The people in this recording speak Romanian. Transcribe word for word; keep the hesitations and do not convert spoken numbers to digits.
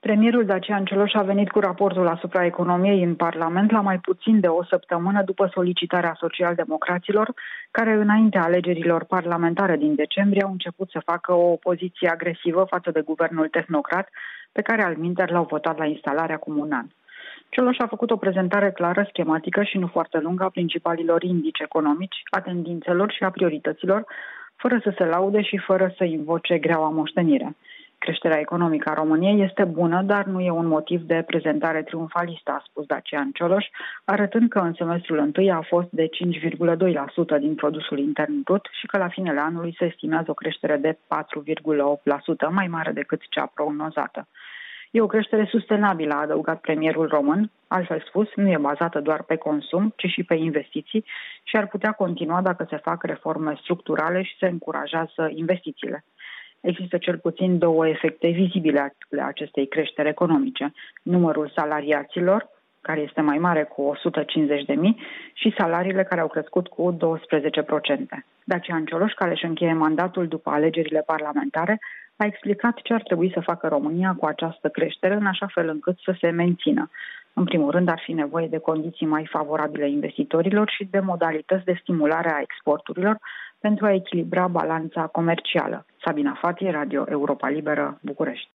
Premierul Dacian Cioloș a venit cu raportul asupra economiei în Parlament la mai puțin de o săptămână după solicitarea socialdemocraților, care înaintea alegerilor parlamentare din decembrie au început să facă o opoziție agresivă față de guvernul tehnocrat, pe care alminteri l-au votat la instalarea acum un an. Cioloș a făcut o prezentare clară, schematică și nu foarte lungă a principalilor indici economici, a tendințelor și a priorităților, fără să se laude și fără să invoce greaua moștenire. Creșterea economică a României este bună, dar nu e un motiv de prezentare triumfalistă, a spus Dacian Cioloș, arătând că în semestrul întâi a fost de cinci virgulă doi la sută din produsul intern brut și că la finele anului se estimează o creștere de patru virgulă opt la sută, mai mare decât cea prognozată. E o creștere sustenabilă, a adăugat premierul român, altfel spus, nu e bazată doar pe consum, ci și pe investiții și ar putea continua dacă se fac reforme structurale și se încurajează investițiile. Există cel puțin două efecte vizibile ale acestei creșteri economice. Numărul salariaților, care este mai mare cu o sută cincizeci de mii, și salariile care au crescut cu douăsprezece la sută. Dacian Cioloș, care își încheie mandatul după alegerile parlamentare, a explicat ce ar trebui să facă România cu această creștere, în așa fel încât să se mențină. În primul rând, ar fi nevoie de condiții mai favorabile investitorilor și de modalități de stimulare a exporturilor pentru a echilibra balanța comercială. Sabina Fati, Radio Europa Liberă, București.